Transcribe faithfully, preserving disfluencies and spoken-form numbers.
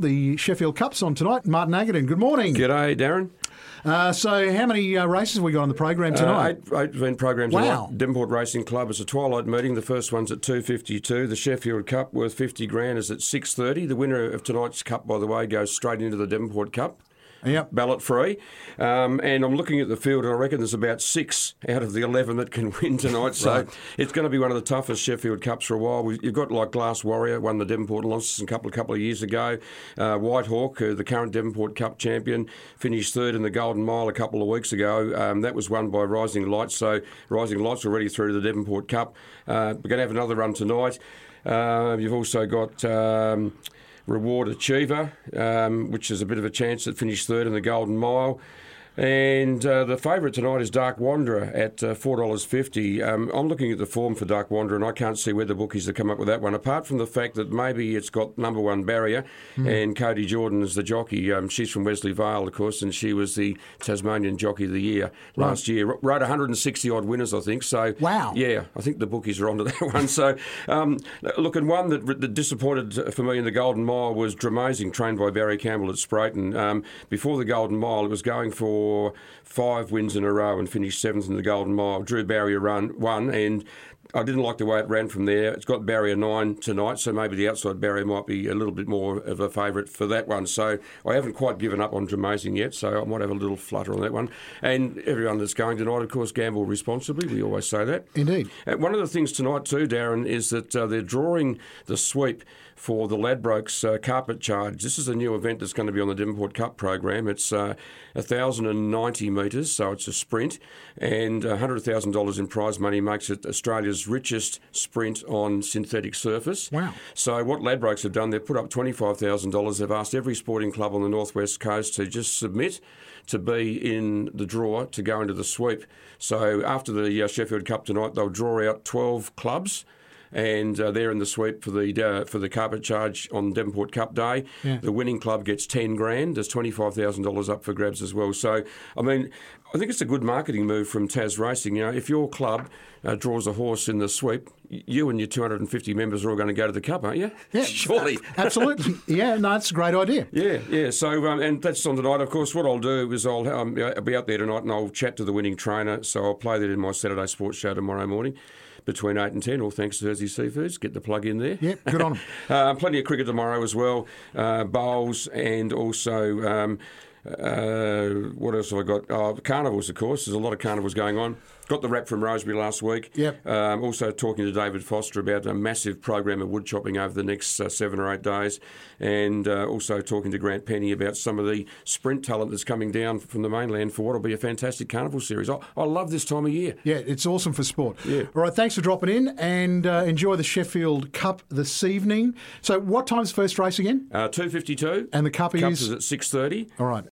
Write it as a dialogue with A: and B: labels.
A: The Sheffield Cup's on tonight. Martin Agaton, good morning.
B: G'day, Darren.
A: Uh, so how many uh, races have we got on the program tonight?
B: Uh, eight, eight event programs
A: Wow.
B: tonight. Devonport Racing Club is a twilight meeting. The first one's at two fifty-two. The Sheffield Cup, worth fifty grand, is at six thirty. The winner of tonight's Cup, by the way, goes straight into the Devonport Cup.
A: Yep.
B: Ballot free. Um, and I'm looking at the field, and I reckon there's about six out of the eleven that can win tonight. So
A: Right.
B: it's going to be one of the toughest Sheffield Cups for a while. We've, you've got like Glass Warrior, won the Devonport Launceston Cup a couple of years ago. Uh, White Hawk, uh, the current Devonport Cup champion, finished third in the Golden Mile a couple of weeks ago. Um, that was won by Rising Lights. So Rising Lights already through to the Devonport Cup. Uh, we're going to have another run tonight. Uh, you've also got... Um, Reward Achiever, um, which is a bit of a chance that finished third in the Golden Mile. And uh, the favourite tonight is Dark Wanderer at uh, four dollars fifty. Um, I'm looking at the form for Dark Wanderer, and I can't see where the bookies have come up with that one, apart from the fact that maybe it's got number one barrier, mm. and Cody Jordan is the jockey. Um, she's from Wesley Vale, of course, and she was the Tasmanian Jockey of the Year
A: right.
B: last year. R- rode one hundred sixty-odd winners, I think. So
A: wow.
B: Yeah, I think the bookies are onto that one. So, um, look, and one that, that disappointed for me in the Golden Mile was Dramazing, trained by Barry Campbell at Sprayton. Um, before the Golden Mile, it was going for five wins in a row and finished seventh in the Golden Mile. Drew Barrier run one, and I didn't like the way it ran from there. It's got barrier nine tonight, so maybe the outside barrier might be a little bit more of a favourite for that one. So I haven't quite given up on Dramazing yet, so I might have a little flutter on that one. And everyone that's going tonight, of course, gamble responsibly. We always say that.
A: Indeed.
B: Uh, one of the things tonight too, Darren, is that uh, they're drawing the sweep for the Ladbrokes uh, Carpet Charge. This is a new event that's going to be on the Devonport Cup program. It's uh, one thousand ninety metres, so it's a sprint, and one hundred thousand dollars in prize money makes it Australia's richest sprint on synthetic surface.
A: Wow.
B: So what Ladbrokes have done, they've put up twenty-five thousand dollars. They've asked every sporting club on the northwest coast to just submit to be in the draw to go into the sweep. So after the uh, Sheffield Cup tonight, they'll draw out twelve clubs, and uh, they're in the sweep for the uh, for the carpet charge on Devonport Cup Day.
A: Yeah.
B: The winning club gets ten grand. There's twenty-five thousand dollars up for grabs as well. So, I mean, I think it's a good marketing move from Tas Racing. You know, if your club uh, draws a horse in the sweep, you and your two hundred fifty members are all going to go to the Cup, aren't you?
A: Yeah,
B: surely.
A: Absolutely. Yeah, no, it's a great idea.
B: Yeah, yeah. So, um, and that's on tonight. Of course, what I'll do is I'll, um, I'll be out there tonight and I'll chat to the winning trainer. So I'll play that in my Saturday sports show tomorrow morning between eight and ten, all thanks to Thursday Seafoods. Get the plug in there.
A: Yeah, good on them.
B: uh, plenty of cricket tomorrow as well, uh, bowls, and also, um, uh, what else have I got? Oh, carnivals, of course. There's a lot of carnivals going on. Got the wrap from Rosebery last week.
A: Yep.
B: Um, also talking to David Foster about a massive program of wood chopping over the next uh, seven or eight days, and uh, also talking to Grant Penny about some of the sprint talent that's coming down from the mainland for what will be a fantastic carnival series. I, I love this time of year.
A: Yeah, it's awesome for sport.
B: Yeah.
A: All right, thanks for dropping in, and uh, enjoy the Sheffield Cup this evening. So what time's first race again?
B: Uh, two fifty-two.
A: And the Cup
B: Cups
A: is?
B: is at six thirty.
A: All right.